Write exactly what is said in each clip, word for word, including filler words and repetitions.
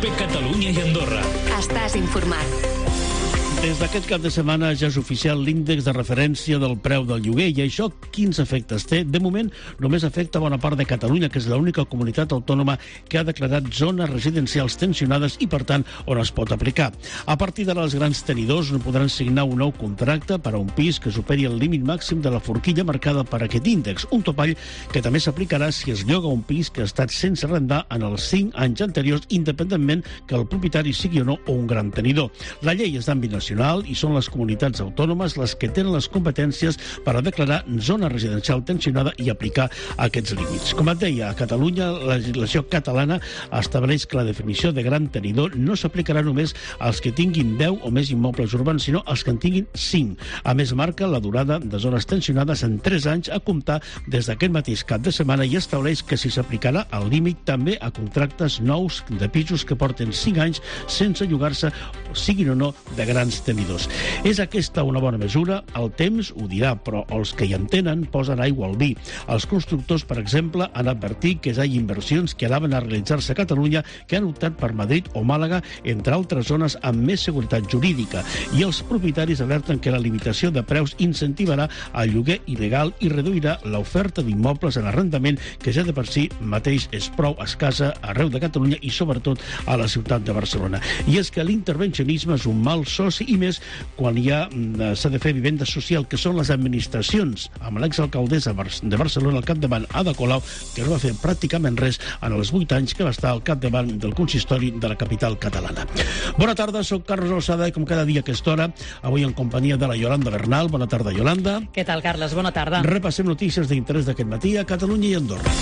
Cope Catalunya i Andorra. Estàs informat. Des d'aquest cap de setmana ja és oficial l'índex de referència del preu del lloguer i això quins efectes té? De moment només afecta bona part de Catalunya, que és l'única comunitat autònoma que ha declarat zones residencials tensionades i, per tant, on es pot aplicar. A partir d'ara, els grans tenidors no podran signar un nou contracte per a un pis que superi el límit màxim de la forquilla marcada per aquest índex, un topall que també s'aplicarà si es lloga un pis que ha estat sense arrendar en els cinc anys anteriors, independentment que el propietari sigui o no un gran tenidor. La llei és d'àmbit nacional i són les comunitats autònomes les que tenen les competències per a declarar zona residencial tensionada i aplicar aquests límits. Com et deia, a Catalunya la legislació catalana estableix que la definició de gran tenidor no s'aplicarà només als que tinguin deu o més immobles urbans, sinó als que en tinguin cinc. A més, marca la durada de zones tensionades en tres anys a comptar des d'aquest mateix cap de setmana i estableix que si s'aplicarà el límit també a contractes nous de pisos que porten cinc anys sense llogar-se, siguin o no de grans tenidors. És aquesta una bona mesura? El temps ho dirà, però els que hi entenen posen aigua al vi. Els constructors, per exemple, han advertit que hi ha inversions que anaven a realitzar-se a Catalunya que han optat per Madrid o Màlaga, entre altres zones amb més seguretat jurídica. I els propietaris alerten que la limitació de preus incentivarà el lloguer il·legal i reduirà l'oferta d'immobles en arrendament, que ja de per si mateix és prou escassa arreu de Catalunya i sobretot a la ciutat de Barcelona. I és que l'intervencionisme és un mal soci i més quan hi ha s'ha de fer vivenda social, que són les administracions, amb l'exalcaldessa de Barcelona al capdavant, Ada Colau, que no va fer pràcticament res en els vuit anys que va estar al capdavant del consistori de la capital catalana. Bona tarda, soc Carlos Alçada i com cada dia a aquesta hora, avui en companyia de la Yolanda Bernal. Bona tarda, Yolanda. Què tal, Carles? Bona tarda. Repassem notícies d'interès d'aquest matí a Catalunya i Andorra.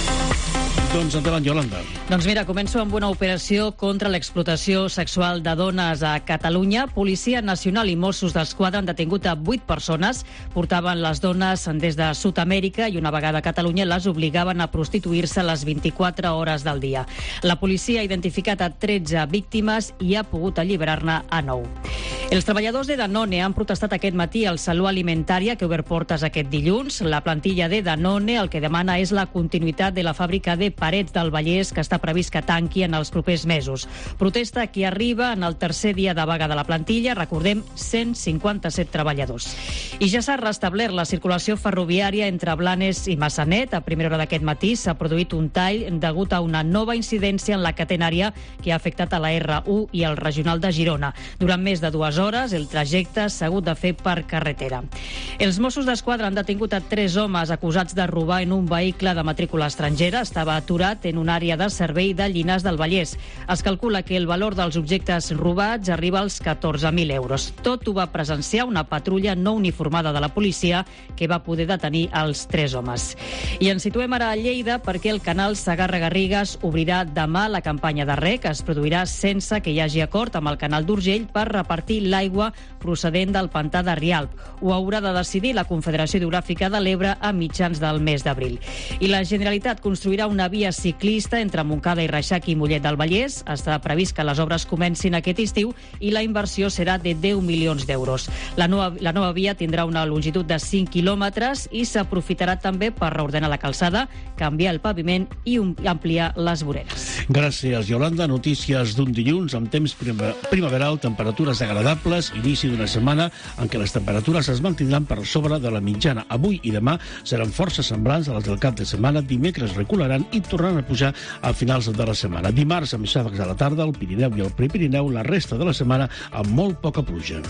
Doncs endavant, Yolanda. Doncs mira, començo amb una operació contra l'explotació sexual de dones a Catalunya. Policia Nacional i Mossos d'Esquadra han detingut a vuit persones. Portaven les dones des de Sud-amèrica i una vegada a Catalunya les obligaven a prostituir-se les vint-i-quatre hores del dia. La policia ha identificat a tretze víctimes i ha pogut alliberar-ne a nou. Els treballadors de Danone han protestat aquest matí al Saló Alimentària que ha obert portes aquest dilluns. La plantilla de Danone el que demana és la continuïtat de la fàbrica de Parets del Vallès, que està previst que tanqui en els propers mesos. Protesta que arriba en el tercer dia de vaga de la plantilla, recordem, cent cinquanta-set treballadors. I ja s'ha restablert la circulació ferroviària entre Blanes i Massanet. A primera hora d'aquest matí s'ha produït un tall degut a una nova incidència en la catenària que ha afectat a la erre u i el regional de Girona. Durant més de dues hores, el trajecte s'ha hagut de fer per carretera. Els Mossos d'Esquadra han detingut a tres homes acusats de robar en un vehicle de matrícula estrangera. Estava aturat en una àrea de servei de Llinars del Vallès. Es calcula que el valor dels objectes robats arriba als catorze mil euros. Tot ho va presenciar una patrulla no uniformada de la policia que va poder detenir els tres homes. I ens situem ara a Lleida perquè el canal Segarra-Garrigues obrirà demà la campanya de reg. Es produirà sense que hi hagi acord amb el canal d'Urgell per repartir l'aigua procedent del pantà de Rialp. Ho haurà de decidir la Confederació Hidrogràfica de l'Ebre a mitjans del mes d'abril. I la Generalitat construirà una via ciclista entre Montcada i Reixac i Mollet del Vallès. Està previst que les obres comencin aquest estiu i la inversió serà de deu milions d'euros. La nova, la nova via tindrà una longitud de cinc quilòmetres i s'aprofitarà també per reordenar la calçada, canviar el paviment i ampliar les voreres. Gràcies, Yolanda. Notícies d'un dilluns amb temps primaveral, temperatures agradables, inici d'una setmana en què les temperatures es mantindran per sobre de la mitjana. Avui i demà seran força semblants a les del cap de setmana. Dimecres recularan i tornaran a pujar a finals de la setmana. Dimarts, amb xàfecs a la tarda, al Pirineu i al Prepirineu, la resta de la setmana amb molt poca pluja.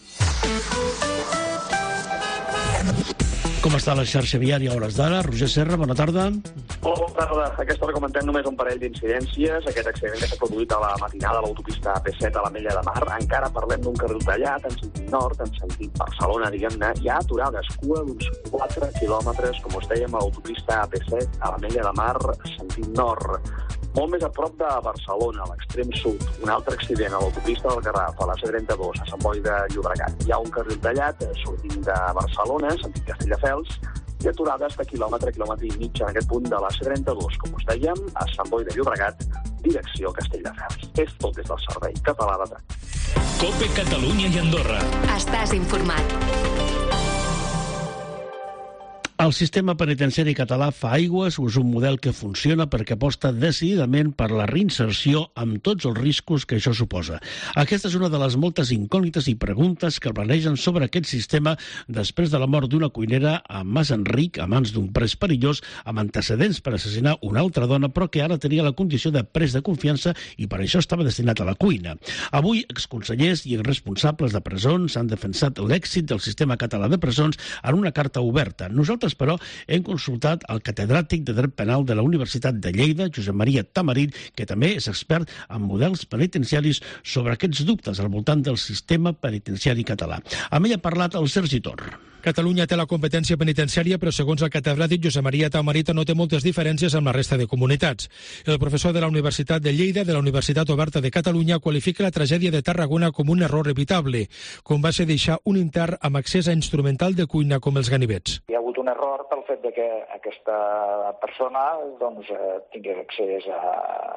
Com està la xarxa viària a hores d'ara? Roger Serra, bona tarda. Hola, bona tarda. A aquesta hora comentem només un parell d'incidències. Aquest accident que s'ha produït a la matinada a l'autopista A P set a l'Ametlla de Mar. Encara parlem d'un carril tallat en sentit nord, en sentit Barcelona, diguem-ne. Hi ha aturades, cua d'uns quatre quilòmetres, com us dèiem, a l'autopista A P set a l'Ametlla de Mar, sentit nord. Molt més a prop de Barcelona, a l'extrem sud. Un altre accident a l'autopista del Garraf, a la C trenta-dos, a Sant Boi de Llobregat. Hi ha un carril tallat sortint de Barcelona, sentit Castelldefels, i aturades de quilòmetre, quilòmetre i mig en aquest punt de la C trenta-dos, com us dèiem, a Sant Boi de Llobregat, direcció Castelldefels. És tot des del Servei Català de Trànsit. Cope Catalunya i Andorra. Estàs informat. El sistema penitenciari català fa aigües o és un model que funciona perquè aposta decididament per la reinserció amb tots els riscos que això suposa? Aquesta és una de les moltes incògnites i preguntes que planegen sobre aquest sistema després de la mort d'una cuinera a Mas Enric a mans d'un pres perillós amb antecedents per assassinar una altra dona, però que ara tenia la condició de pres de confiança i per això estava destinat a la cuina. Avui, exconsellers i responsables de presons han defensat l'èxit del sistema català de presons en una carta oberta. Nosaltres però, hem consultat el catedràtic de Dret Penal de la Universitat de Lleida, Josep Maria Tamarit, que també és expert en models penitenciaris, sobre aquests dubtes al voltant del sistema penitenciari català. Amb ell ha parlat el Sergi Tor. Catalunya té la competència penitenciària, però segons el catedràtic Josep Maria Tamarit no té moltes diferències amb la resta de comunitats. El professor de la Universitat de Lleida, de la Universitat Oberta de Catalunya, qualifica la tragèdia de Tarragona com un error evitable, com va ser deixar un intern amb accés a instrumental de cuina com els ganivets. Hi ha hagut un error pel fet de que aquesta persona doncs, tingués accés a,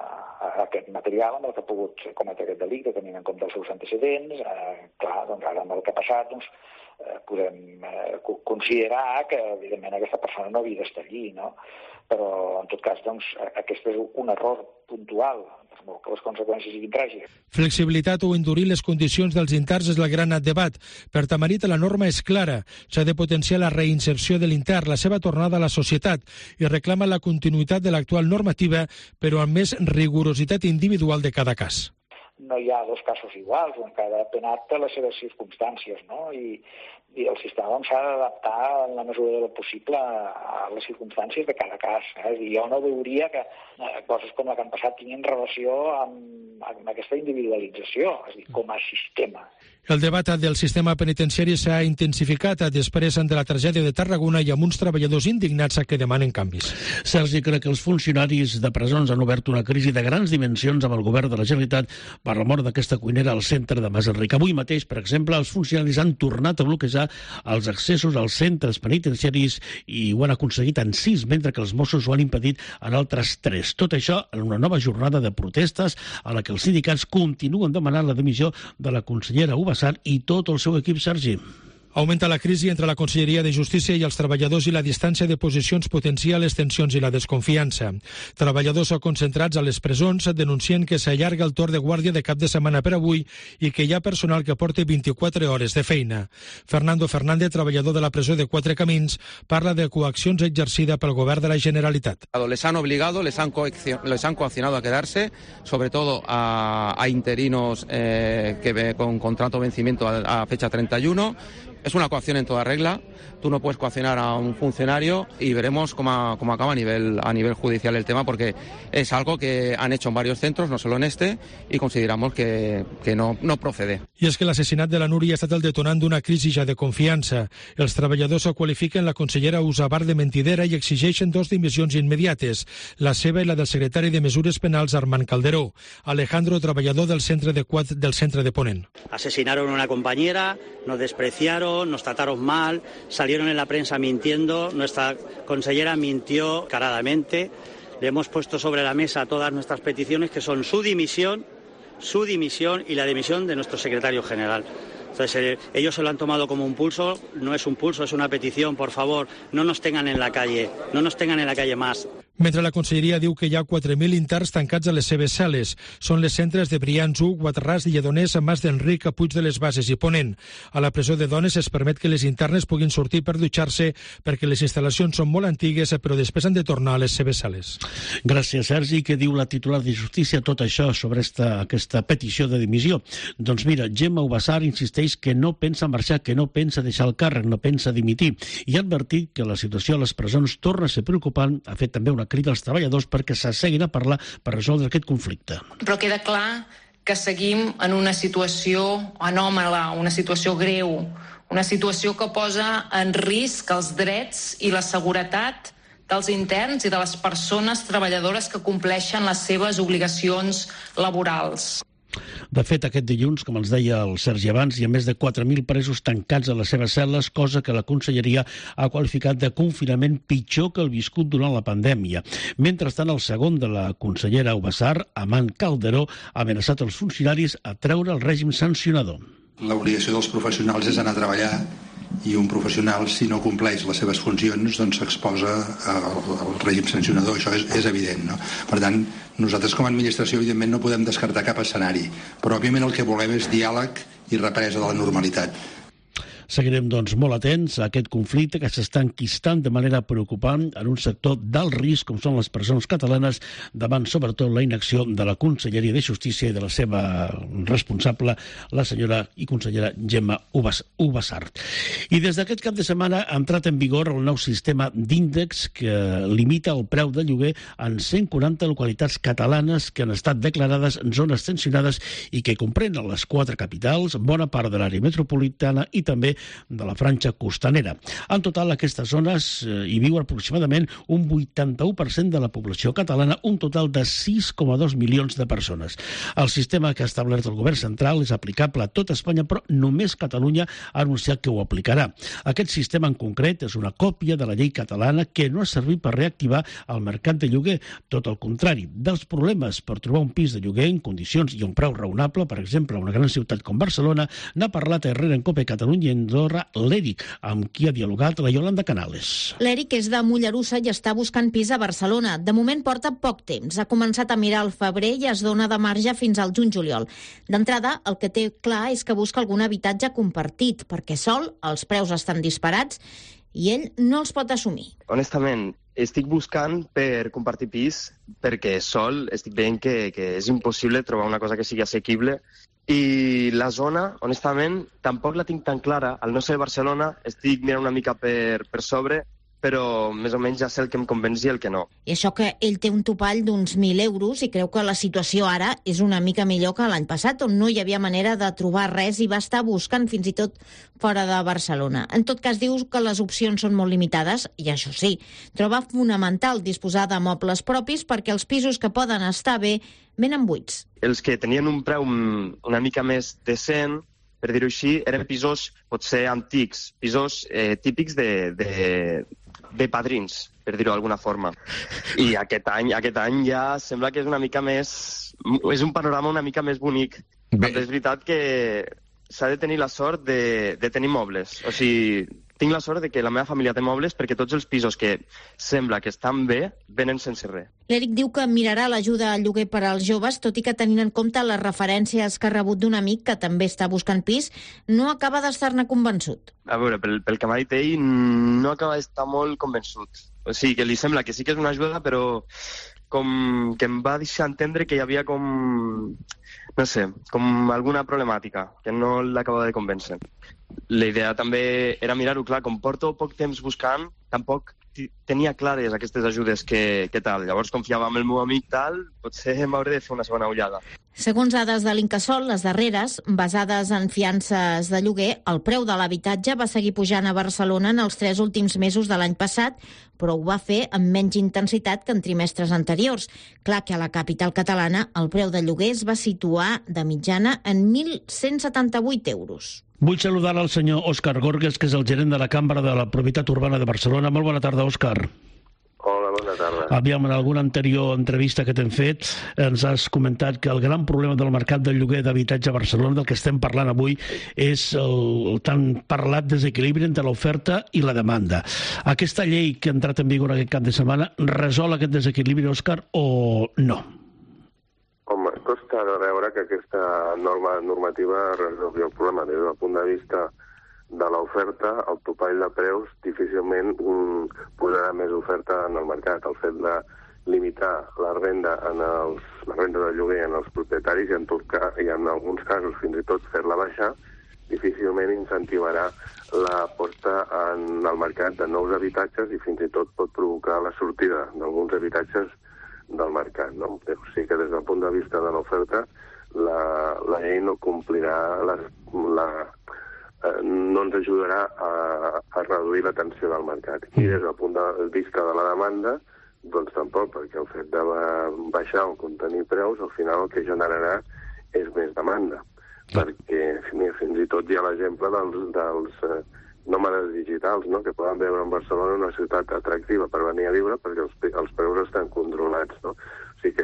a aquest material amb el que ha pogut cometre aquest delicte, tenint en compte els seus antecedents. Eh, clar, doncs ara amb el que ha passat, doncs, eh, podem eh, considerar que, evidentment, aquesta persona no havia d'estar allí, no? Però, en tot cas, doncs, aquest és un error puntual, per molt que les conseqüències siguin tràgiques. Flexibilitat o endurir les condicions dels interns és el gran debat. Per Tamarit, la norma és clara. S'ha de potenciar la reinserció de l'intern, la seva tornada a la societat, i reclama la continuïtat de l'actual normativa, però amb més rigorositat individual de cada cas. No hi ha dos casos iguals, en cada penat té les seves circumstàncies, no? I, i el sistema doncs, s'ha d'adaptar en la mesura del possible a les circumstàncies de cada cas. Eh? I jo no veuria que eh, coses com la que han passat tinguin relació amb, amb aquesta individualització, és a dir, com a sistema. El debat del sistema penitenciari s'ha intensificat després de la tragèdia de Tarragona i amb uns treballadors indignats que demanen canvis. Sergi, crec que els funcionaris de presons han obert una crisi de grans dimensions amb el govern de la Generalitat per la mort d'aquesta cuinera al centre de Mas Enric. Avui mateix, per exemple, els funcionaris han tornat a bloquejar els accessos als centres penitenciaris i ho han aconseguit en sis, mentre que els Mossos ho han impedit en altres tres. Tot això en una nova jornada de protestes a la que els sindicats continuen demanant la dimissió de la consellera Ubassar i tot el seu equip, Sergi. Augmenta la crisi entre la Conselleria de Justícia i els treballadors i la distància de posicions potencia les tensions i la desconfiança. Treballadors concentrats a les presons denuncien que s'allarga el torn de guàrdia de cap de setmana per avui i que hi ha personal que porta vint-i-quatre hores de feina. Fernando Fernández, treballador de la presó de Quatre Camins, parla de coaccions exercida pel govern de la Generalitat. Les han obligado, les han, les han coaccionado a quedarse, sobre todo a, a interinos eh, que con contrato vencimiento a, a fecha treinta y uno. Es una coacción en toda regla. Tú no puedes coaccionar a un funcionario y veremos cómo, cómo acaba a nivel, a nivel judicial el tema, porque es algo que han hecho en varios centros, no solo en este, y consideramos que, que no, no procede. I és que l'assassinat de la Núria ha estat el detonant d'una crisi ja de confiança. Els treballadors qualifiquen la consellera Usabar de mentidera i exigeixen dos dimissions immediates, la seva i la del secretari de Mesures Penals, Armand Calderó. Alejandro, treballador del centre de, del centre de Ponent. Asesinaron a una compañera, nos despreciaron, nos trataron mal, salieron en la prensa mintiendo, nuestra consellera mintió caradamente, le hemos puesto sobre la mesa todas nuestras peticiones, que son su dimisión, su dimisión y la dimisión de nuestro secretario general. Entonces, eh, ellos se lo han tomado como un pulso, no es un pulso, es una petición, por favor, no nos tengan en la calle, no nos tengan en la calle más. Mentre la Conselleria diu que hi ha quatre mil interns tancats a les seves cel·les. Són les centres de Brians, U, Guadarràs, Lledoners, Mas d'Enric, Puig de les Bases i Ponent. A la presó de dones es permet que les internes puguin sortir per dutxar-se perquè les instal·lacions són molt antigues, però després han de tornar a les seves cel·les. Gràcies, Sergi. Què diu la titular de Justícia tot això sobre esta, aquesta petició de dimissió? Doncs mira, Gemma Ubassar insisteix que no pensa marxar, que no pensa deixar el càrrec, no pensa dimitir, i ha advertit que la situació a les presons torna a ser preocupant. Ha fet també una crida als treballadors perquè s'asseguin a parlar per resoldre aquest conflicte. Però queda clar que seguim en una situació anòmala, una situació greu, una situació que posa en risc els drets i la seguretat dels interns i de les persones treballadores que compleixen les seves obligacions laborals. De fet, aquest dilluns, com els deia el Sergi abans, hi ha més de quatre mil presos tancats a les seves cel·les, cosa que la Conselleria ha qualificat de confinament pitjor que el viscut durant la pandèmia. Mentrestant, el segon de la consellera Ubassar, Armand Calderó, ha amenaçat els funcionaris a treure el règim sancionador. L'obligació dels professionals és anar a treballar i un professional, si no compleix les seves funcions, doncs s'exposa al, al règim sancionador. Això és, és evident, no? Per tant, nosaltres com a administració, evidentment, no podem descartar cap escenari, però, òbviament, el que volem és diàleg i represa de la normalitat. Seguirem, doncs, molt atents a aquest conflicte que s'està enquistant de manera preocupant en un sector d'alt risc, com són les persones catalanes, davant, sobretot, la inacció de la Conselleria de Justícia i de la seva responsable, la senyora i consellera Gemma Ubassart. I des d'aquest cap de setmana ha entrat en vigor el nou sistema d'índex que limita el preu de lloguer en cent quaranta localitats catalanes que han estat declarades en zones tensionades i que comprenen les quatre capitals, bona part de l'àrea metropolitana i també de la franja costanera. En total, a aquestes zones eh, hi viu aproximadament un vuitanta-u per cent de la població catalana, un total de sis coma dos milions de persones. El sistema que ha establert el govern central és aplicable a tot Espanya, però només Catalunya ha anunciat que ho aplicarà. Aquest sistema en concret és una còpia de la llei catalana que no ha servit per reactivar el mercat de lloguer. Tot el contrari, dels problemes per trobar un pis de lloguer en condicions i un preu raonable, per exemple, a una gran ciutat com Barcelona, n'ha parlat a Herrera en Cope Catalunya i Andorra l'Eric, amb qui ha dialogat la Yolanda Canales. L'Eric és de Mollerussa i està buscant pis a Barcelona. De moment porta poc temps. Ha començat a mirar al febrer i es dona de marge fins al juny-juliol. D'entrada, el que té clar és que busca algun habitatge compartit, perquè sol els preus estan disparats i ell no els pot assumir. Honestament, estic buscant per compartir pis perquè sol estic veient que, que és impossible trobar una cosa que sigui assequible. I la zona, honestament, tampoc la tinc tan clara. Al no ser Barcelona, estic mirant una mica per, per sobre, però més o menys ja sé el que em convenç i el que no. I això que ell té un topall d'uns mil euros i creu que la situació ara és una mica millor que l'any passat, on no hi havia manera de trobar res i va estar buscant fins i tot fora de Barcelona. En tot cas, diu que les opcions són molt limitades, i això sí, troba fonamental disposar de mobles propis perquè els pisos que poden estar bé venen buits. Els que tenien un preu una mica més decent, per dir-ho així, eren pisos potser antics, pisos eh, típics de, de, de padrins, per dir-ho d'alguna forma. I aquest any, aquest any ja sembla que és una mica més... és un panorama una mica més bonic. Bé. Però és veritat que s'ha de tenir la sort de, de tenir mobles. O sigui, tinc la sort de que la meva família té mobles perquè tots els pisos que sembla que estan bé venen sense res. L'Eric diu que mirarà l'ajuda al lloguer per als joves, tot i que tenint en compte les referències que ha rebut d'un amic que també està buscant pis, no acaba d'estar-ne convençut. A veure, pel, pel que m'ha dit ell, no acaba d'estar molt convençut. O sigui, que li sembla que sí que és una ajuda, però com que em va deixar entendre que hi havia com... no sé, com alguna problemàtica, que no l'acaba de convèncer. La idea també era mirar-ho, clar, com porto poc temps buscant, tampoc tenia clares aquestes ajudes que, que tal. Llavors confiava en el meu amic tal, potser m'hauré de fer una segona ullada. Segons dades de l'Incasòl, les darreres, basades en fiances de lloguer, el preu de l'habitatge va seguir pujant a Barcelona en els tres últims mesos de l'any passat, però ho va fer amb menys intensitat que en trimestres anteriors. Clar que a la capital catalana el preu de lloguer es va situar de mitjana en mil cent setanta-vuit euros. Vull saludar al senyor Òscar Gorges, que és el gerent de la Cambra de la Propietat Urbana de Barcelona. Molt bona tarda, Òscar. Hola, bona tarda. Aviam, en alguna anterior entrevista que t'hem fet, ens has comentat que el gran problema del mercat del lloguer d'habitatge a Barcelona, del que estem parlant avui, és el, el tan parlat desequilibri entre l'oferta i la demanda. Aquesta llei que ha entrat en vigor aquest cap de setmana resol aquest desequilibri, Òscar, o no? Home, costa de veure que aquesta norma normativa resolvi el problema. Des del punt de vista de l'oferta, el topall de preus difícilment um, posarà més oferta en el mercat. El fet de limitar la renda en els, la renda de lloguer en els propietaris i en, tot ca, i en alguns casos fins i tot fer-la baixar, difícilment incentivarà l'aposta en el mercat de nous habitatges i fins i tot pot provocar la sortida d'alguns habitatges del mercat, no? O sigui que des del punt de vista de l'oferta la, la llei no complirà la, la, eh, no ens ajudarà a, a reduir la tensió del mercat. I des del punt de vista de la demanda, doncs tampoc, perquè el fet de baixar o contenir preus al final el que generarà és més demanda. Perquè fins i tot hi ha l'exemple dels, dels eh, nòmades digitals, no?, que poden veure en Barcelona una ciutat atractiva per venir a viure perquè els, els preus estan controlats, no? O sigui que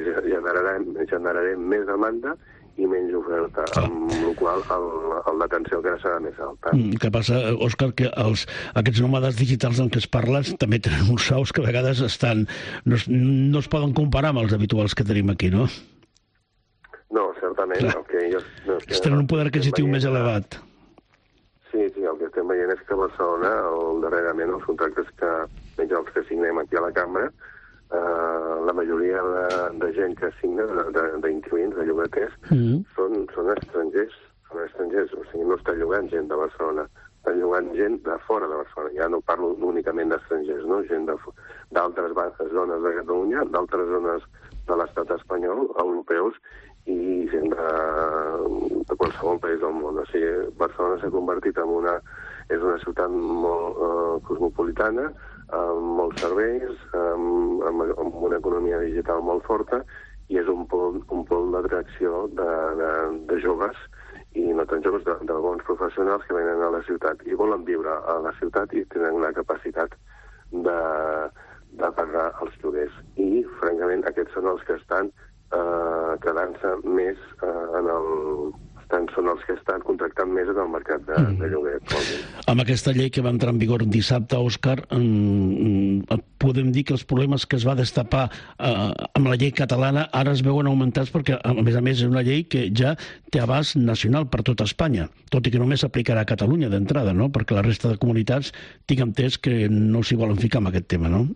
generarem, generarem més demanda i menys oferta, ah. amb la qual el, el l'atenció encara serà més alta. El que passa, Òscar, que els, aquests nòmades digitals en què es parles també tenen uns sous que a vegades estan, no, es, no es poden comparar amb els habituals que tenim aquí, no? No, certament. El que jo, no, es tenen un poder adquisitiu més elevat. Sí, sí, el que estem veient és que a Barcelona, el, darrerament, els contractes que, menys els que signem aquí a la cambra, Uh, la majoria de, de gent que signa, d'inquilins, de, de llogaters, mm. són, són estrangers, són estrangers, o sigui, no està llogant gent de Barcelona, està llogant gent de fora de Barcelona. Ja no parlo únicament d'estrangers, no? Gent d'altres zones de Catalunya, d'altres zones de l'estat espanyol, europeus, i gent de, de qualsevol país del món. O sigui, Barcelona s'ha convertit en una... és una ciutat molt uh, cosmopolitana, amb molts serveis, amb, amb, amb una economia digital molt forta, i és un pol, un pol d'atracció de, de, de joves, i no tan joves, de, de bons professionals que venen a la ciutat i volen viure a la ciutat i tenen la capacitat de, de pagar els lloguers. I, francament, aquests són els que estan eh, quedant-se més eh, en el... Estan, són els que estan contractant més en el mercat de, mm. de lloguer. Amb aquesta llei que va entrar en vigor dissabte, Òscar, eh, podem dir que els problemes que es va destapar eh, amb la llei catalana ara es veuen augmentats perquè, a més a més, és una llei que ja té abast nacional per tota Espanya, tot i que només s'aplicarà a Catalunya d'entrada, no? Perquè la resta de comunitats tinc entès que no s'hi volen ficar amb aquest tema, no?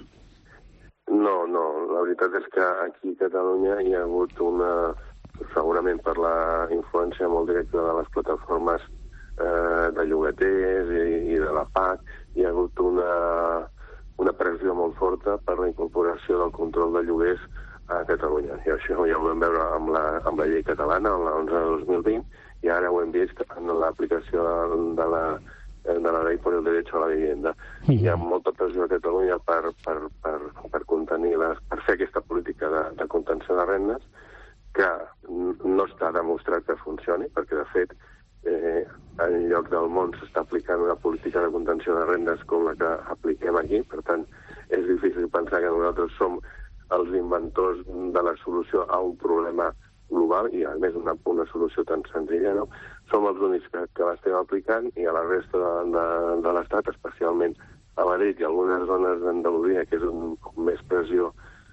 No, no. La veritat és que aquí a Catalunya hi ha hagut una... segurament per la influència molt directa de les plataformes eh, de llogaters i, i de la P A C, hi ha hagut una, una pressió molt forta per la incorporació del control de lloguers a Catalunya. I això ja ho vam veure amb la, amb la llei catalana, el onze de dos mil vint, i ara ho hem vist en l'aplicació de la, de la llei per el dret a la vivienda. Mm. Hi ha molta pressió a Catalunya per, per, per, per contenir les, per fer aquesta política de, de contenció de rendes, que no està demostrat que funcioni, perquè, de fet, eh, en lloc del món s'està aplicant una política de contenció de rendes com la que apliquem aquí. Per tant, és difícil pensar que nosaltres som els inventors de la solució a un problema global, i, a més, una, una solució tan senzilla, no? Som els únics que, que l'estem aplicant, i a la resta de, de, de l'Estat, especialment a Madrid i algunes zones d'Andalusia, que és on més pressió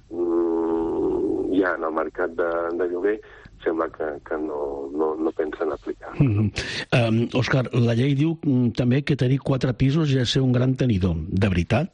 ja en el mercat de, de lloguer, sembla que, que no, no, no pensen aplicar. Mm -hmm. um, Òscar, la llei diu mm, també que tenir quatre pisos ja és ser un gran tenidor. De veritat?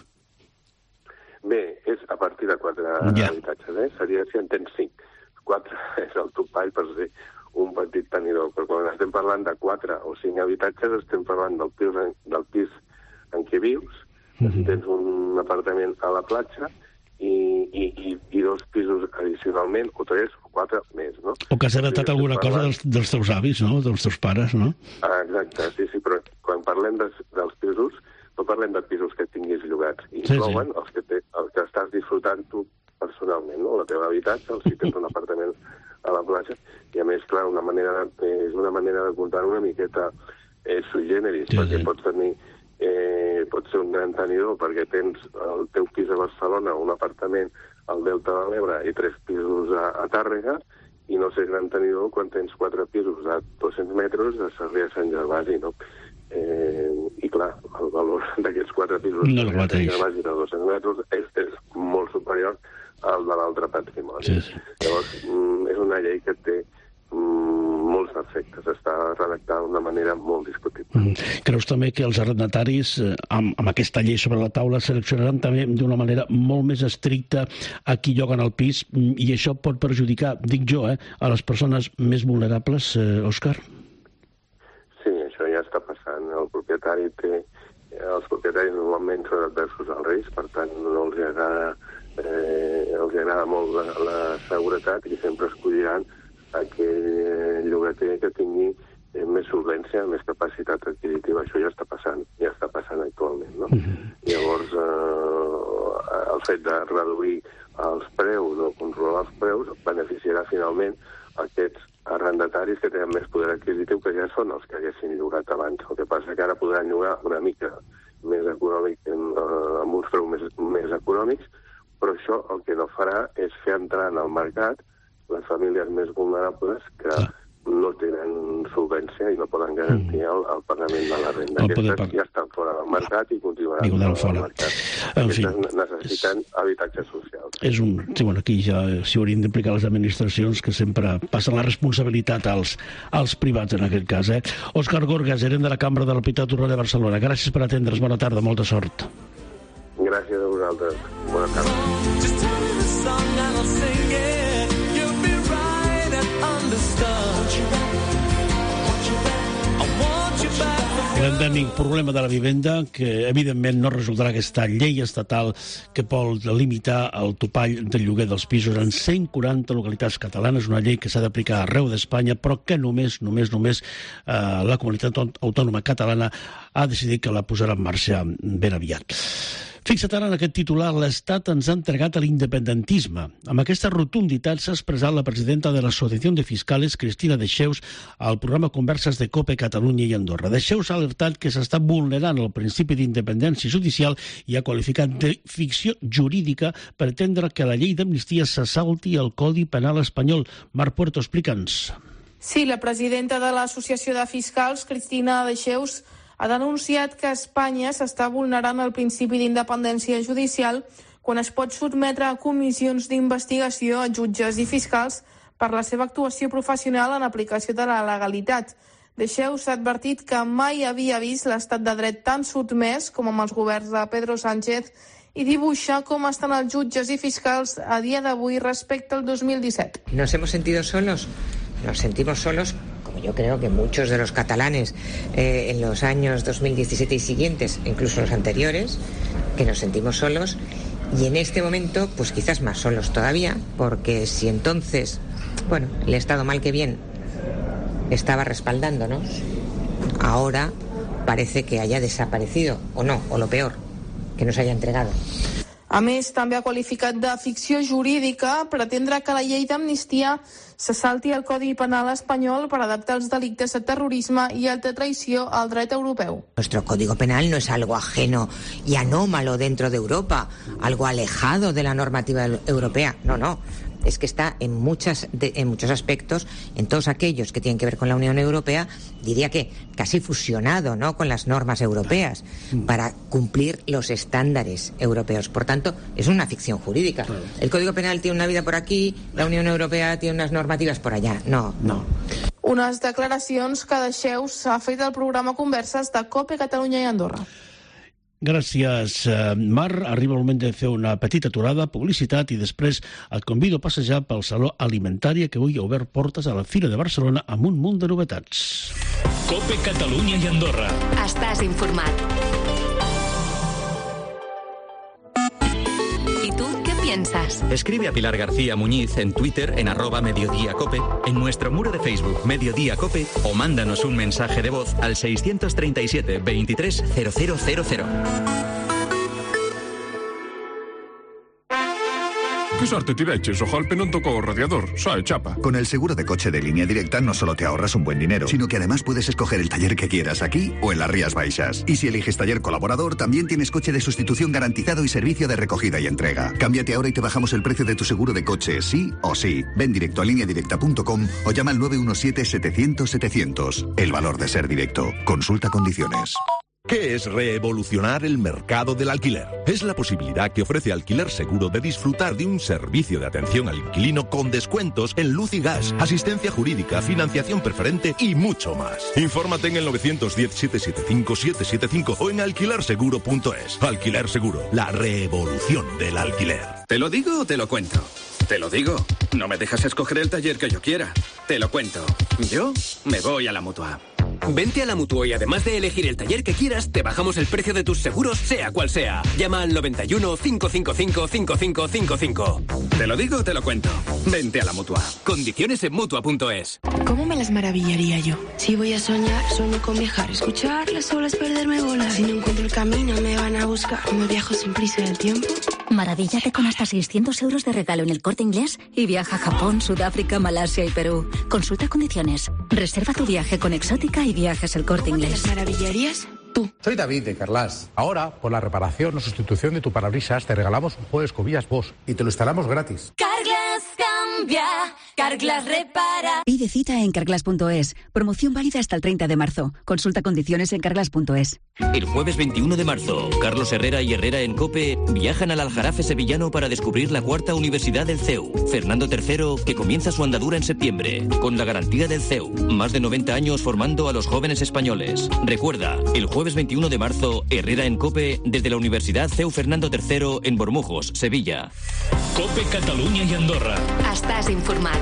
Bé, és a partir de quatre ja. habitatges, eh? Seria si en tens cinc. Quatre és el topall per ser un petit tenidor, però quan estem parlant de quatre o cinc habitatges estem parlant del pis en, del pis en què vius, mm -hmm. si tens un apartament a la platja, I, i, i, i dos pisos addicionalment, o tres o quatre més, no? O que has heretat alguna cosa dels, dels teus avis, no? Dels teus pares, no? Ah, exacte, sí, sí, però quan parlem de, dels pisos, no parlem de pisos que tinguis llogats. I sí, inclouen sí. els que, te, els que estàs disfrutant tu personalment, no? La teva habitatge, o si tens un apartament a la platja. I a més, clar, una manera de, és una manera de comptar una miqueta eh, sui generis, sí, perquè sí. pots tenir... Eh, pot ser un gran tenidor perquè tens el teu pis a Barcelona, un apartament al Delta de l'Ebre i tres pisos a, a Tàrrega, i no ser gran tenidor quan tens quatre pisos a dos-cents metres de Sarrià a Sant Gervasi, no? Eh, I clar, el valor d'aquests quatre pisos no a Sant Gervasi de dos-cents metres és, és molt superior al de l'altre patrimoni. Sí, sí. Llavors, mm, és una llei que té mm, molts efectes, està redactada d'una manera molt discutible. Mm. Creus també que els arrendataris, eh, amb, amb aquesta llei sobre la taula, seleccionaran també d'una manera molt més estricta a qui lloguen el pis, i això pot perjudicar, dic jo, eh, a les persones més vulnerables, eh, Òscar? Sí, això ja està passant. El propietari té... Els propietaris normalment són adversos al risc, per tant no els agrada, eh, els agrada molt la, la seguretat, i sempre escolliran aquell llogater que tingui eh, més solvència, més capacitat adquisitiva. Això ja està passant, ja està passant actualment, no? Mm-hmm. Llavors, eh, el fet de reduir els preus o controlar els preus beneficiarà finalment aquests arrendataris que tenen més poder adquisitiu, que ja són els que haguessin llogat abans. El que passa que ara podran llogar una mica més econòmic, amb uns preus més, més econòmics, però això el que no farà és fer entrar en el mercat les famílies més vulnerables que ah. no tenen solvència i no poden garantir el, el pagament de la renda. No Aquestes pag... ja estan fora del mercat i continuaran fora del mercat. En fi, Aquestes necessiten és... habitatges socials. És un... Sí, bueno, aquí ja s'hi haurien d'implicar les administracions que sempre passen la responsabilitat als, als privats en aquest cas. Eh? Òscar Gorga, gerent de la Cambra de l'Hospital Torró de Barcelona. Gràcies per atendre's. Bona tarda, molta sort. Gràcies a vosaltres. Bona tarda. L'endèmic problema de la vivenda, que evidentment no resoldrà aquesta llei estatal que vol limitar el topall del lloguer dels pisos en cent quaranta localitats catalanes, una llei que s'ha d'aplicar arreu d'Espanya, però que només, només, només eh, la comunitat autònoma catalana ha decidit que la posarà en marxa ben aviat. Fixa't ara en aquest titular, l'Estat ens ha entregat a l'independentisme. Amb aquesta rotunditat s'ha expressat la presidenta de l'Associació de Fiscales, Cristina Dexeus, al programa Converses de COPE Catalunya i Andorra. Dexeus ha alertat que s'està vulnerant el principi d'independència judicial i ha qualificat de ficció jurídica pretendre que la llei d'amnistia se salti el Codi Penal espanyol. Marc Puerto, explica'ns. Sí, la presidenta de l'Associació de Fiscals, Cristina Dexeus, ha denunciat que Espanya s'està vulnerant el principi d'independència judicial quan es pot sotmetre a comissions d'investigació a jutges i fiscals per la seva actuació professional en aplicació de la legalitat. Dexeus ha advertit que mai havia vist l'estat de dret tan sotmès com amb els governs de Pedro Sánchez i dibuixa com estan els jutges i fiscals a dia d'avui respecte al dos mil disset. ¿Nos hemos sentido solos? Nos sentimos solos, como yo creo que muchos de los catalanes eh, en los años dos mil diecisiete y siguientes, incluso los anteriores, que nos sentimos solos y en este momento pues quizás más solos todavía, porque si entonces, bueno, el Estado mal que bien estaba respaldándonos, ahora parece que haya desaparecido, o no, o lo peor, que nos haya entregado. A més, també ha qualificat de ficció jurídica pretendre que la llei d'amnistia se salti el Codi Penal espanyol per adaptar els delictes de terrorisme i alta traïció al dret europeu. Nuestro Código Penal no es algo ajeno y anómalo dentro de Europa, algo alejado de la normativa europea. No, no. Es que está en, muchas de, en muchos aspectos, en todos aquellos que tienen que ver con la Unión Europea, diría que casi fusionado, ¿no?, con las normas europeas para cumplir los estándares europeos. Por tanto, es una ficción jurídica. El Código Penal tiene una vida por aquí, la Unión Europea tiene unas normativas por allá. No, no. Unes declaracions que Dexeus ha fet al programa Converses de COPE Catalunya i Andorra. Gràcies, Mar. Arriba el moment de fer una petita aturada, publicitat, i després et convido a passejar pel Saló Alimentària, que avui ha obert portes a la Fira de Barcelona amb un munt de novetats. COPE Catalunya i Andorra. Estàs informat. ¿Y tú qué piensas? Escribe a Pilar García Muñiz en Twitter en arroba Mediodía Cope, en nuestro muro de Facebook Mediodía Cope, o mándanos un mensaje de voz al seiscientos treinta y siete veintitrés cero cero cero cero. Qué suerte tiveches, o golpe non tocou o radiador, só é chapa. Con el seguro de coche de Línea Directa no solo te ahorras un buen dinero, sino que además puedes escoger el taller que quieras aquí o en las Rías Baixas. Y si eliges taller colaborador, también tienes coche de sustitución garantizado y servicio de recogida y entrega. Cámbiate ahora y te bajamos el precio de tu seguro de coche, sí o sí. Ven directo a línea directa punto com o llama al nueve uno siete setecientos setecientos. El valor de ser directo. Consulta condiciones. ¿Qué es revolucionar el mercado del alquiler? Es la posibilidad que ofrece Alquiler Seguro de disfrutar de un servicio de atención al inquilino con descuentos en luz y gas, asistencia jurídica, financiación preferente y mucho más. Infórmate en el nueve uno cero, siete siete cinco, siete siete cinco o en alquiler seguro punto es. Alquiler Seguro, la revolución del alquiler. ¿Te lo digo o te lo cuento? Te lo digo. No me dejas escoger el taller que yo quiera. Te lo cuento. Yo me voy a la Mutua. Vente a la Mutua y además de elegir el taller que quieras, te bajamos el precio de tus seguros, sea cual sea. Llama al noventa y uno, cinco cinco cinco, cinco cinco cinco cinco. Te lo digo o te lo cuento. Vente a la Mutua. Condiciones en Mutua punto es. ¿Cómo me las maravillaría yo? Si voy a soñar, sueño con viajar, escuchar las olas, perderme, volar. Si no encuentro el camino, me van a buscar. ¿Me viajo sin prisa del tiempo? Maravíllate con hasta seiscientos euros de regalo en el Corte Inglés y viaja a Japón, Sudáfrica, Malasia y Perú. Consulta condiciones. Reserva tu viaje con Exótica y Viajes El Corte Inglés. ¿Cómo te las maravillarías? tú. Soy David de Carlas. Ahora, por la reparación o sustitución de tu parabrisas, te regalamos un juego de escobillas Bosch y te lo instalamos gratis. Carglass cambia, Carglass repara. Pide cita en carglass punto es. Promoción válida hasta el treinta de marzo. Consulta condiciones en carglass punto es. El jueves veintiuno de marzo, Carlos Herrera y Herrera en COPE viajan al Aljarafe sevillano para descubrir la cuarta universidad del C E U, Fernando tercero, que comienza su andadura en septiembre, con la garantía del C E U. Más de noventa años formando a los jóvenes españoles. Recuerda, el jueves veintiuno de marzo, Herrera en COPE, desde la Universidad C E U Fernando tercero en Bormujos, Sevilla. COPE Catalunya i Andorra. Estàs informat.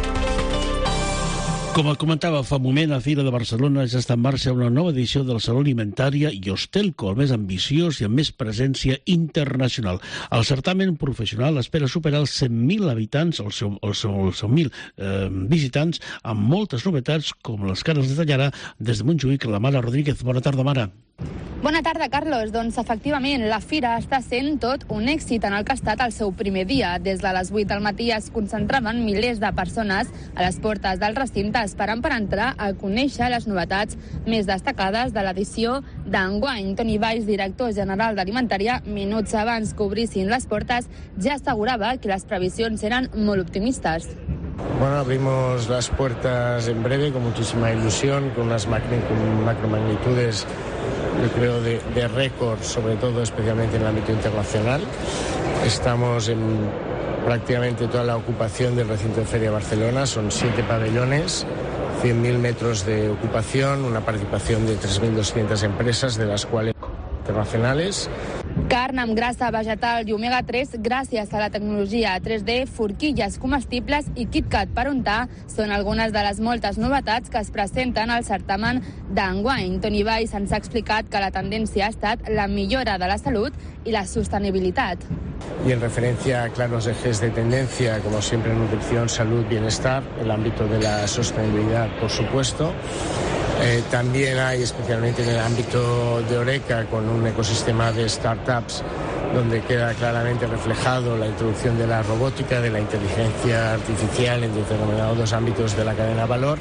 Com comentava fa un moment, a Fira de Barcelona ja està en marxa una nova edició del Saló Alimentària i Hostelco, el més ambiciós i amb més presència internacional. El certamen professional espera superar els cent mil habitants, els cent mil eh, visitants, amb moltes novetats, com les que ens detallarà des de Montjuïc la Mara Rodríguez. Bona tarda, Mara. Bona tarda, Carlos. Doncs, efectivament, la Fira està sent tot un èxit en el que ha estat el seu primer dia. Des de les vuit del matí es concentraven milers de persones a les portes del recinte esperant per entrar a conèixer les novetats més destacades de l'edició d'enguany. Toni Valls, director general d'Alimentària, minuts abans que obrissin les portes, ja assegurava que les previsions eren molt optimistes. Bueno, abrimos las puertas en breve con muchísima ilusión, con unas macromagnitudes, yo creo, de, de récord, sobre todo, especialmente en el ámbito internacional. Estamos en prácticamente toda la ocupación del recinto de Feria de Barcelona, son siete pabellones, cien mil metros de ocupación, una participación de tres mil doscientas empresas, de las cuales internacionales. Carn amb grassa vegetal i omega tres gràcies a la tecnologia tres D, forquilles comestibles i KitKat per untar són algunes de les moltes novetats que es presenten al certamen d'enguany. Toni Valls ens ha explicat que la tendència ha estat la millora de la salut y la sostenibilidad. Y en referencia a claros ejes de tendencia, como siempre, nutrición, salud, bienestar, el ámbito de la sostenibilidad, por supuesto. Eh, también hay, especialmente en el ámbito de Oreca, con un ecosistema de startups donde queda claramente reflejado la introducción de la robótica, de la inteligencia artificial en determinados ámbitos de la cadena de valor.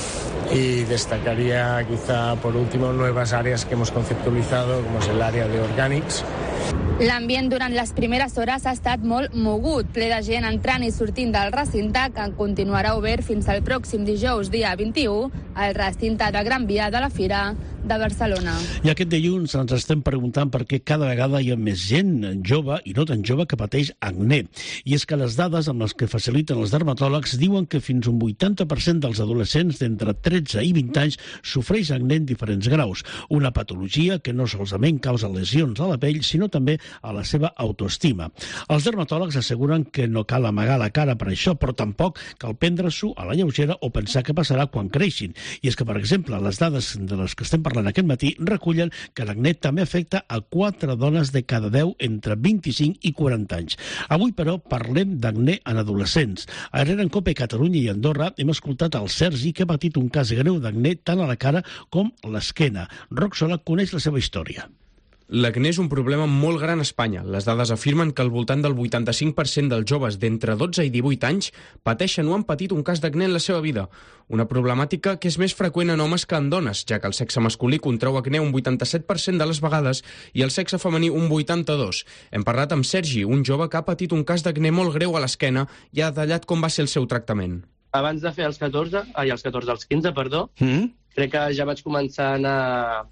Y destacaría quizá por último nuevas áreas que hemos conceptualizado, como es el área de Organics. L'ambient durant les primeres hores ha estat molt mogut, ple de gent entrant i sortint del recinte, que continuarà obert fins al pròxim dijous, dia vint-i-u, al recinte de Gran Via de la Fira de Barcelona. I aquest dilluns ens estem preguntant per què cada vegada hi ha més gent jove i no tan jove que pateix acné. I és que les dades amb les que faciliten els dermatòlegs diuen que fins un vuitanta per cent dels adolescents d'entre tretze i vint anys sofreix acné en diferents graus, una patologia que no solament causa lesions a la pell, sinó també a la seva autoestima. Els dermatòlegs asseguren que no cal amagar la cara per això, però tampoc cal prendre-s'ho a la lleugera o pensar què passarà quan creixin. I és que, per exemple, les dades de les que estem parlant aquest matí recullen que l'acné també afecta a quatre dones de cada deu entre vint-i-cinc i quaranta anys. Avui, però, parlem d'acné en adolescents. A Herrera en COPE, Catalunya i Andorra hem escoltat el Sergi, que ha patit un cas greu d'acné tant a la cara com a l'esquena. Roc Sola coneix la seva història. L'acné és un problema molt gran a Espanya. Les dades afirmen que al voltant del vuitanta-cinc per cent dels joves d'entre dotze i divuit anys pateixen o han patit un cas d'acné en la seva vida. Una problemàtica que és més freqüent en homes que en dones, ja que el sexe masculí contrau acné un vuitanta-set per cent de les vegades i el sexe femení un vuitanta-dos per cent. Hem parlat amb Sergi, un jove que ha patit un cas d'acné molt greu a l'esquena i ha detallat com va ser el seu tractament. Abans de fer els catorze, ai, els catorze, els quinze, perdó, mm? crec que ja vaig començar a anar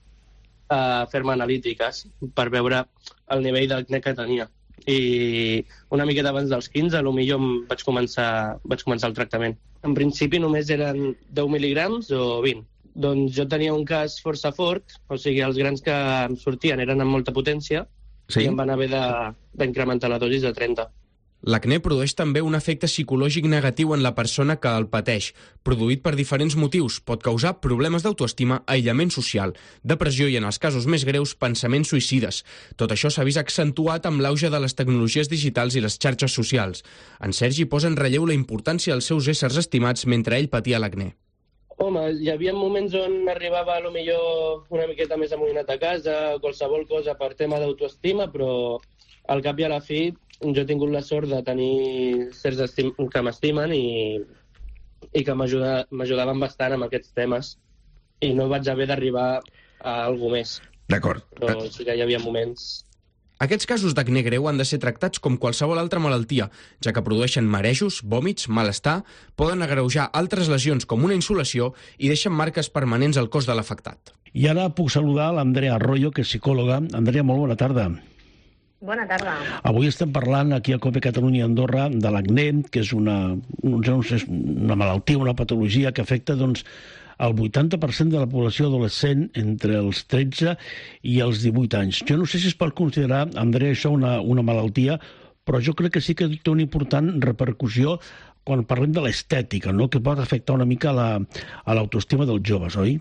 a fer-me analítiques per veure el nivell d'acné que tenia. I una miqueta abans dels quinze, potser vaig començar, vaig començar el tractament. En principi només eren deu mil·ligrams o vint. Doncs jo tenia un cas força fort, o sigui, els grans que em sortien eren amb molta potència, sí? I em van haver d'incrementar la dosis a trenta. L'acné produeix també un efecte psicològic negatiu en la persona que el pateix, produït per diferents motius. Pot causar problemes d'autoestima, aïllament social, depressió i, en els casos més greus, pensaments suïcides. Tot això s'ha vist accentuat amb l'auge de les tecnologies digitals i les xarxes socials. En Sergi posa en relleu la importància dels seus éssers estimats mentre ell patia l'acné. Home, hi havia moments on arribava a lo millor una miqueta més amoïnat a casa, qualsevol cosa per tema d'autoestima, però al cap i a la fi jo he tingut la sort de tenir certs estim que m'estimen i, i que m'ajudaven bastant amb aquests temes i no vaig haver d'arribar a alguna més. D'acord. Però sí que hi havia moments... Aquests casos d'acné greu han de ser tractats com qualsevol altra malaltia, ja que produeixen marejos, vòmits, malestar, poden agreujar altres lesions com una insolació i deixen marques permanents al cos de l'afectat. I ara puc saludar l'Andrea Arroyo, que és psicòloga. Andrea, molt bona tarda. Bona tarda. Avui estem parlant aquí a COPE Catalunya i Andorra de l'acné, que és una, no sé, una malaltia, una patologia que afecta, doncs, el vuitanta per cent de la població adolescent entre els tretze i els divuit anys. Jo no sé si es pot considerar, Andrea, això una, una malaltia, però jo crec que sí que té una important repercussió quan parlem de l'estètica, no? Que pot afectar una mica la, a l'autoestima dels joves, oi?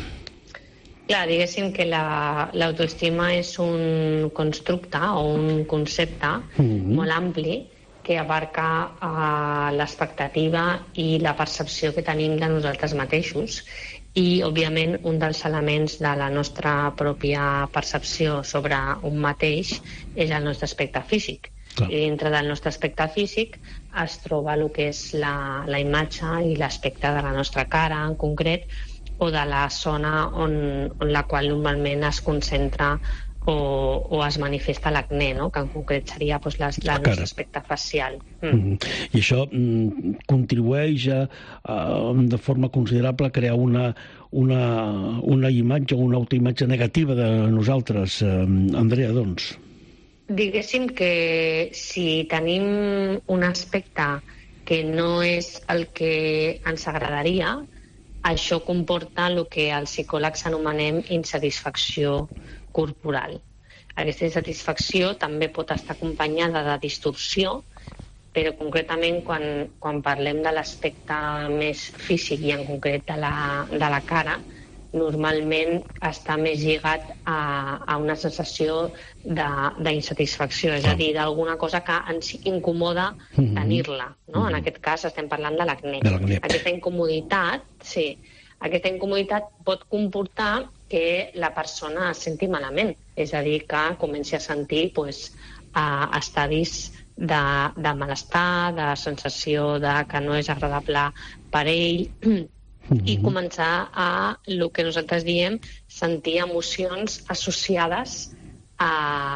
Clar, diguéssim que la, l'autoestima és un constructe o un concepte mm-hmm. molt ampli que abarca uh, l'expectativa i la percepció que tenim de nosaltres mateixos i, òbviament, un dels elements de la nostra pròpia percepció sobre un mateix és el nostre aspecte físic. Clar. I dintre del nostre aspecte físic es troba el que és la, la imatge i l'aspecte de la nostra cara, en concret, o de la zona on, on la qual normalment es concentra O, o es manifesta l'acné, no? Que en concret seria doncs, la, la nostre aspecte facial. Mm. Mm-hmm. I això mm, contribueix a, a, de forma considerable a crear una, una, una imatge o una autoimatge negativa de nosaltres. Eh, Andrea, doncs. Diguéssim que si tenim un aspecte que no és el que ens agradaria, això comporta el que els psicòlegs anomenem insatisfacció corporal. Aquesta insatisfacció també pot estar acompanyada de distorsió, però concretament quan, quan parlem de l'aspecte més físic i en concret de la, de la cara, normalment està més lligat a, a una sensació d'insatisfacció, és a dir, d'alguna cosa que ens incomoda tenir-la. No? En aquest cas estem parlant de l'acné. Aquesta incomoditat, sí, aquesta incomoditat pot comportar que la persona es senti malament, és a dir, que comenci a sentir pues, a estadis de, de malestar, de sensació de que no és agradable per ell, mm-hmm. i començar a, el que nosaltres diem, sentir emocions associades a,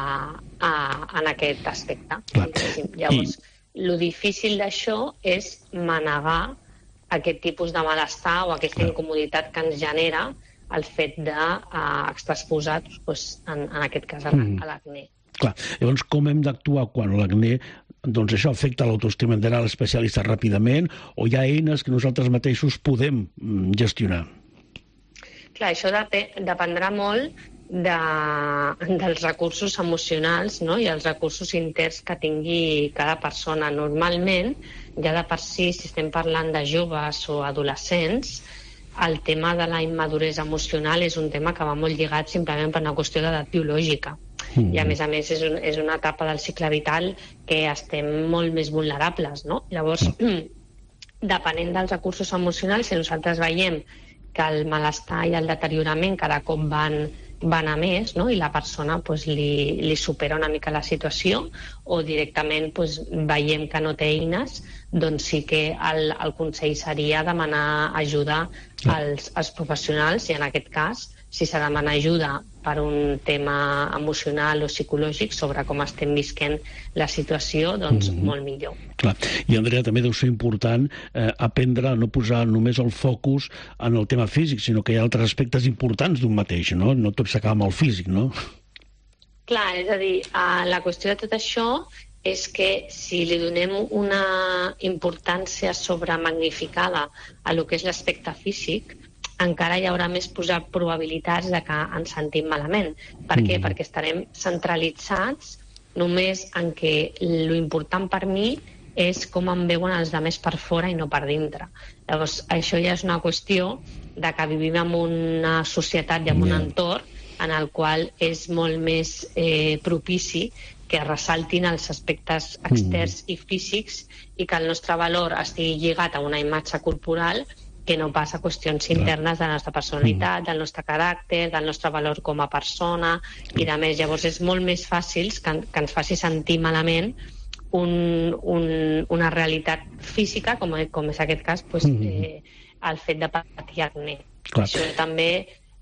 a, en aquest aspecte. Llavors, el difícil d'això és manegar aquest tipus de malestar o aquesta incomoditat que ens genera el fet d'estar exposats, doncs, en, en aquest cas, a l'acné. Clar, llavors com hem d'actuar quan l'acné, doncs això afecta l'autoestima, hem d'anar a l'especialista ràpidament o hi ha eines que nosaltres mateixos podem gestionar? Clar, això dependrà molt de, dels recursos emocionals, no? I els recursos interns que tingui cada persona. Normalment, ja de per si, si estem parlant de joves o adolescents, el tema de la immaduresa emocional és un tema que va molt lligat simplement per una qüestió d'edat biològica. Mm. I a més a més és, un, és una etapa del cicle vital que estem molt més vulnerables, no? Llavors, mm. depenent dels recursos emocionals, si nosaltres veiem que el malestar i el deteriorament cada cop van, van a més, no? I la persona pues, li, li supera una mica la situació o directament pues, veiem que no té eines, doncs sí que el, el consell seria demanar ajuda als, als professionals i en aquest cas, si s'ha de demanar ajuda per un tema emocional o psicològic sobre com estem visquent la situació, doncs mm-hmm. molt millor. Clar. I Andrea, també deu ser important eh, aprendre a no posar només el focus en el tema físic, sinó que hi ha altres aspectes importants d'un mateix, no? No tot s'acaba amb el físic, no? Clar, és a dir, eh, la qüestió de tot això és que si li donem una importància sobremagnificada a lo que és l'aspecte físic, encara hi haurà més probabilitats de que ens sentim malament. Per què? Mm. Perquè estarem centralitzats només en que l'important per mi és com em veuen els altres per fora i no per dintre. Llavors, això ja és una qüestió de que vivim en una societat i en un entorn en el qual és molt més eh, propici que ressaltin els aspectes externs mm. i físics i que el nostre valor estigui lligat a una imatge corporal que no passa a qüestions internes de la nostra personalitat, del nostre caràcter, del nostre valor com a persona i de més. Llavors és molt més fàcil que, que ens faci sentir malament un, un, una realitat física, com, com és aquest cas, pues, eh, el fet de patir acné. Clar. Això també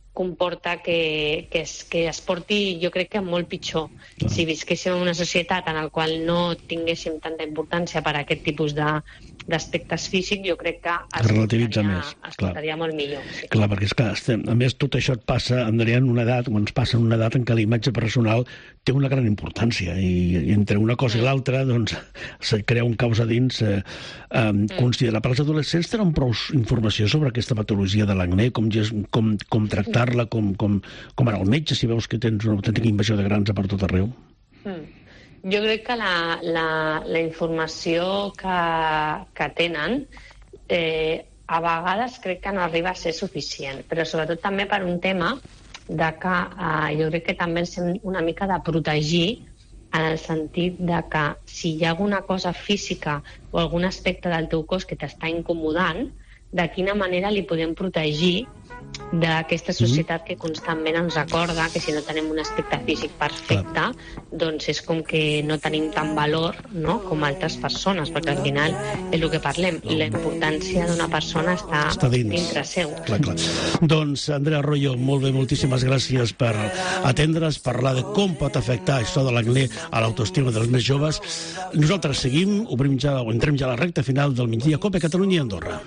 comporta que, que, es, que es porti, jo crec que molt pitjor. Clar. Si visquéssim en una societat en la qual no tinguéssim tanta importància per a aquest tipus de, d'aspectes físics, jo crec que es relativitza més, es portaria molt millor. Sí. Clar, perquè és clar, estem, a més tot això et passa, Andrea, en una edat, o ens passa en una edat en què la imatge personal té una gran importància i, i entre una cosa mm. i l'altra doncs se crea un caos a dins eh, eh, mm. considerable. Els adolescents tenen prou informació sobre aquesta patologia de l'acné, com, com, com tractar-la, com, com, com anar al metge si veus que tens una autèntica invasió de grans a per tot arreu? Mm. Jo crec que la, la, la informació que, que tenen eh, a vegades crec que no arriba a ser suficient, però sobretot també per un tema de que eh, jo crec que també ens hem una mica de protegir en el sentit de que si hi ha alguna cosa física o algun aspecte del teu cos que t'està incomodant, de quina manera li podem protegir d'aquesta societat que constantment ens recorda que si no tenim un aspecte físic perfecte, doncs és com que no tenim tant valor, no?, com altres persones, perquè al final és el que parlem, la importància d'una persona està, està dins. dintre seu. Clar, clar. Doncs, Andrea Arroyo, molt bé, moltíssimes gràcies per atendre's, parlar de com pot afectar això de l'acné a l'autoestima dels més joves. Nosaltres seguim, obrim ja, o entrem ja a la recta final del migdia COPE Catalunya i Andorra.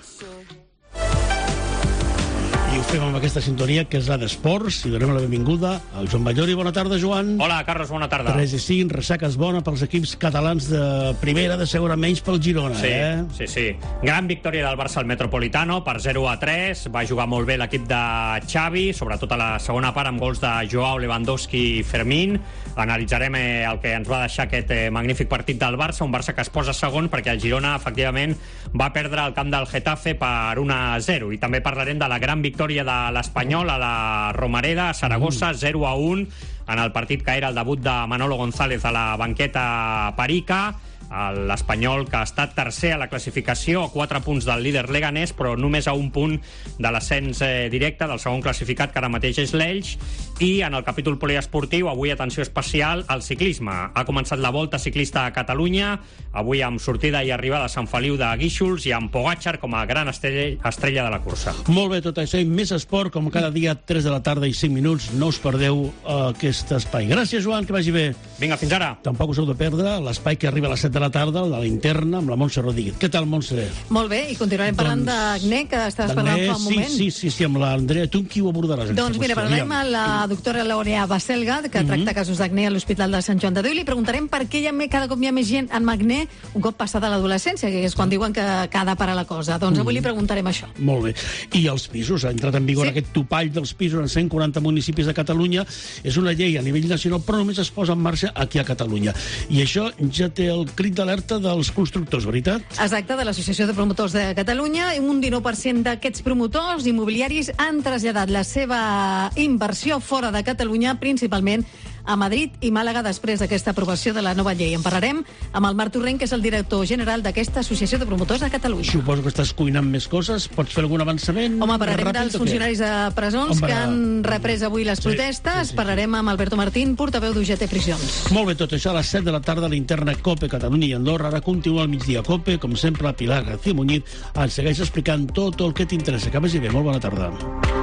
I ho fem amb aquesta sintonia, que és la d'Esports, i donem la benvinguda al Joan Ballori. Bona tarda, Joan. Hola, Carlos, bona tarda. tres i cinc, ressaca és bona pels equips catalans de primera, de segona, menys pel Girona, sí, eh? Sí, sí. Gran victòria del Barça al Metropolitano per zero a tres. Va jugar molt bé l'equip de Xavi, sobretot a la segona part amb gols de Joao, Lewandowski i Fermín. Analitzarem eh, el que ens va deixar aquest eh, magnífic partit del Barça, un Barça que es posa segon perquè el Girona, efectivament, va perdre al camp del Getafe per un a zero. I també parlarem de la gran victòria de l'Espanyol a la Romareda, a Saragossa, zero a un, en el partit que era el debut de Manolo González a la banqueta perica. L'Espanyol, que ha estat tercer a la classificació, a quatre punts del líder Leganés, però només a un punt de l'ascens eh, directe del segon classificat, que ara mateix és l'Elx. I en el capítol poliesportiu, avui atenció especial al ciclisme. Ha començat la Volta Ciclista a Catalunya, avui amb sortida i arribada a Sant Feliu de Guíxols i amb Pogačar com a gran estrella, estrella de la cursa. Molt bé, tot això i més esport, com cada dia, tres de la tarda i cinc minuts. No us perdeu uh, aquest espai. Gràcies, Joan, que vagi bé. Vinga, fins ara. Tampoc us heu de perdre l'espai que arriba a les set de la tarda, la linterna, amb la Montse Rodríguez. Què tal, Montse? Molt bé, i continuarem parlant doncs, d'acné, que estaves parlant fa un moment. Sí, sí, sí, amb l'Andrea. Tu amb qui ho abordaràs? Doncs mira, parlarem amb la doctora Lòria Baselga, que uh-huh. tracta casos d'acné a l'Hospital de Sant Joan de Déu, i li preguntarem per què hi ha cada cop hi ha més gent amb acné un cop passada l'adolescència, que és quan diuen que, que ha de parar la cosa. Doncs avui uh-huh. li preguntarem això. Molt bé. I els pisos? Ha entrat en vigor sí. aquest topall dels pisos en cent quaranta municipis de Catalunya. És una llei a nivell nacional, però només es posa en marxa aquí a Catalunya. I això ja té el crit d'alerta dels constructors, veritat? Exacte, de l'Associació de Promotors de Catalunya. Un dinou per cent d'aquests promotors immobiliaris han traslladat la seva inversió fora de Catalunya, principalment a Madrid i Màlaga, després d'aquesta aprovació de la nova llei. En parlarem amb el Marc Torrent, que és el director general d'aquesta Associació de Promotors de Catalunya. Suposo que estàs cuinant més coses. Pots fer algun avançament? Home, parlarem dels funcionaris de presons Home, que han reprès avui les sí, protestes. Sí, sí. Parlarem amb Alberto Martín, portaveu d'U G T Prisions. Molt bé, tot això a les set de la tarda, l'interna COPE Catalunya i Andorra. Ara continua el migdia COPE. Com sempre, Pilar García Muñiz ens segueix explicant tot el que t'interessa. Que vagi bé. Molt bona tarda.